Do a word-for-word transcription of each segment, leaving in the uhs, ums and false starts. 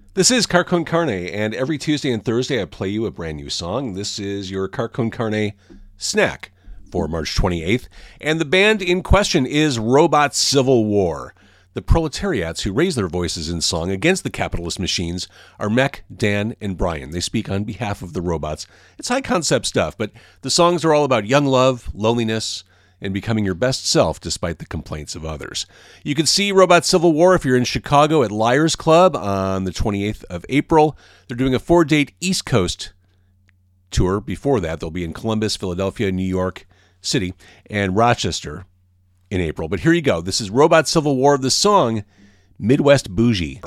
This is Car Con Carne, and every Tuesday and Thursday I play you a brand new song. This is your Car Con Carne snack for March twenty-eighth, and the band in question is Robot Civil War. The proletariats who raise their voices in song against the capitalist machines are Mech, Dan, and Brian. They speak on behalf of the robots. It's high-concept stuff, but the songs are all about young love, loneliness, and becoming your best self despite the complaints of others. You can see Robot Civil War if you're in Chicago at Liars Club on the twenty-eighth of April. They're doing a four-date East Coast tour. Before that, they'll be in Columbus, Philadelphia, New York City, and Rochester in April. But here you go. This is Robot Civil War, the song Midwest Bougie.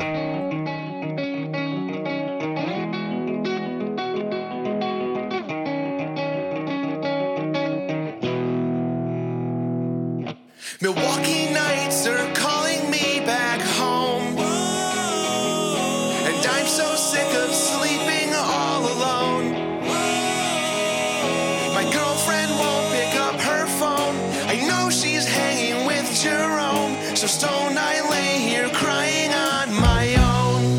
Milwaukee nights are calling me back home. Whoa. And I'm so sick of sleeping all alone. Whoa. My girlfriend won't pick up her phone. I know she's hanging with Jerome. So stoned I lay here crying on my own.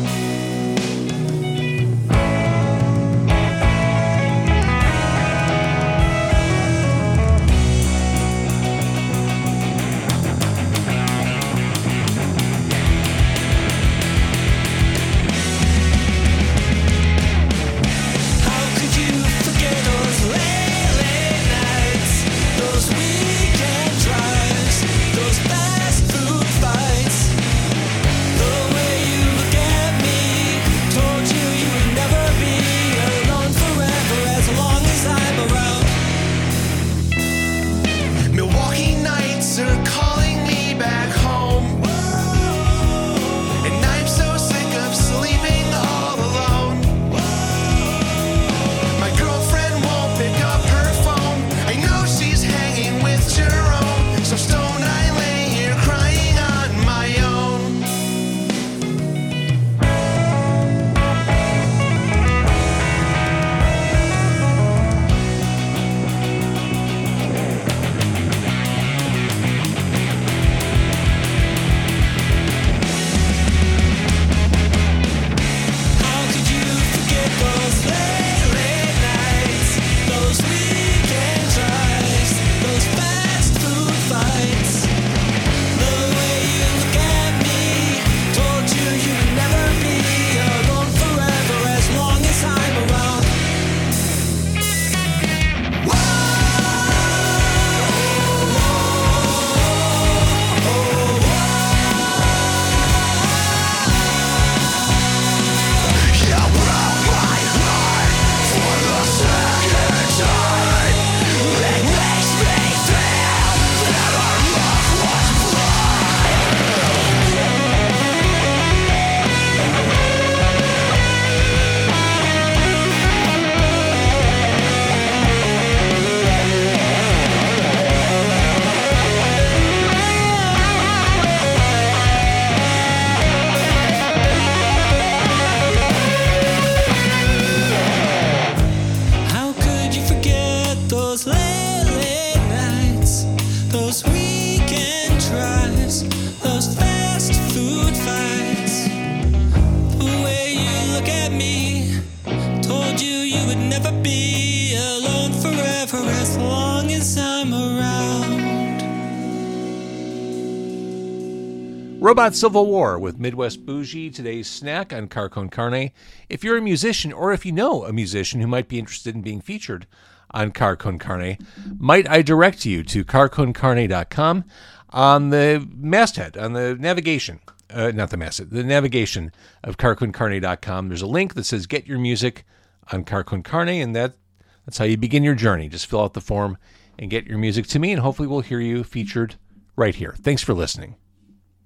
Robot Civil War with Midwest Bougie, today's snack on Car Con Carne. If you're a musician, or if you know a musician who might be interested in being featured on Car Con Carne, might I direct you to car con carne dot com. On the masthead, on the navigation, uh, not the masthead, the navigation of car con carne dot com, there's a link that says Get Your Music on Car Con Carne, and that that's how you begin your journey. Just fill out the form and get your music to me, and hopefully we'll hear you featured right here. Thanks for listening.